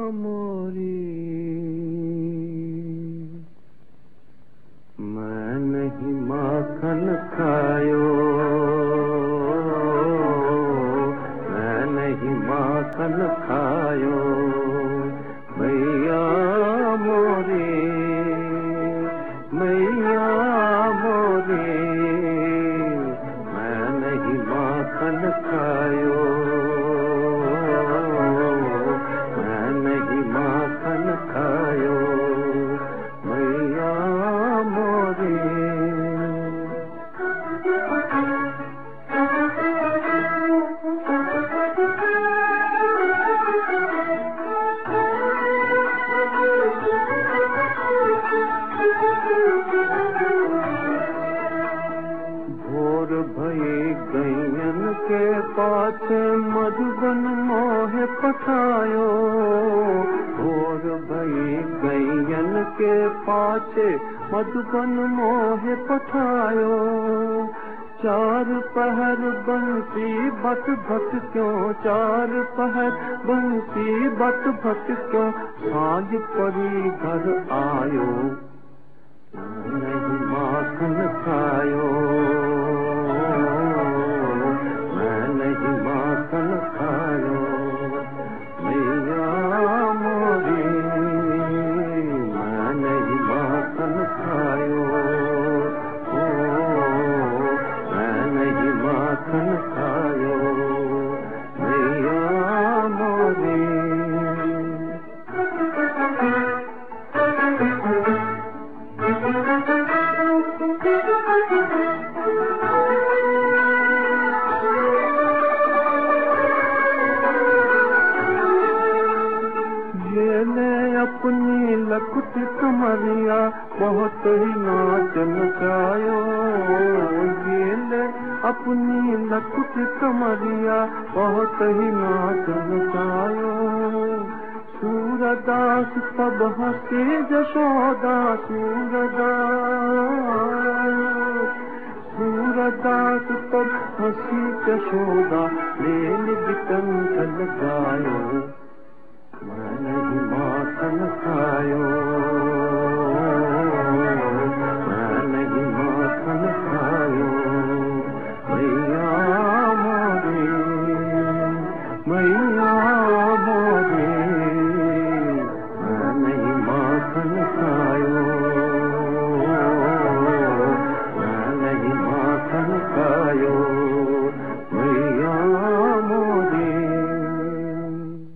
मोरी मैं नहीं माखन खायो, मैं नहीं माखन खायो मैया मोरी, मैया मोरी मैं नहीं माखन खायो, मैं नहीं माखन खायो मैया मोरी। भोर भई गैयन के पाछे मधुबन मोहे पठायो, भोर भई गैयन के पाछे मधुबन मोहे पठायो। चार पहर बंसी बट भट क्यों, चार पहर बंसी बट भट क्यों, साँझ पड़ी घर आयो नहीं माखन खायो, मैं नहीं माखन खायो मैया मोरी, मैं नहीं माखन खायो, मैं नहीं माखन खायो मैया मोरी। अपनी लकुट कमरिया बहुत ही नाच नचायो, ये ले अपनी लकुट कमरिया बहुत ही नाच नचायो। सूरदास पब हंसे जशोदा, सूरदास पब हंसी जशोदा, लेन बिकंठ लगायो मैं नहीं माखन खायो, मैं नहीं माखन खायो मैया मोरी, मैया